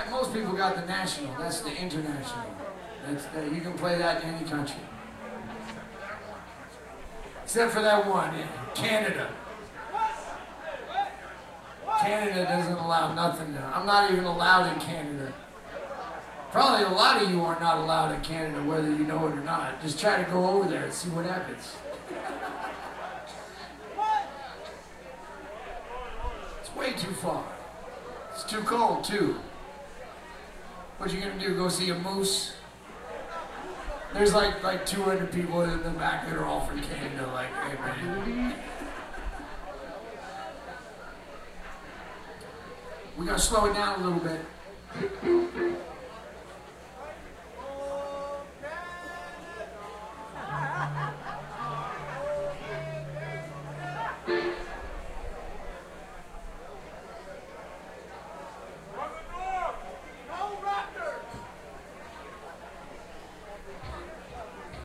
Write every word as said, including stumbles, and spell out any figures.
got, most people got the national. That's the international. That's the, you can play that in any country. Except for that one, yeah, Canada. Canada doesn't allow nothing now. I'm not even allowed in Canada. Probably a lot of you are not allowed in Canada, whether you know it or not. Just try to go over there and see what happens. It's way too far. It's too cold, too. What you gonna do, go see a moose? There's like like two hundred people in the back that are all from Canada, like, hey man. We gotta slow it down a little bit.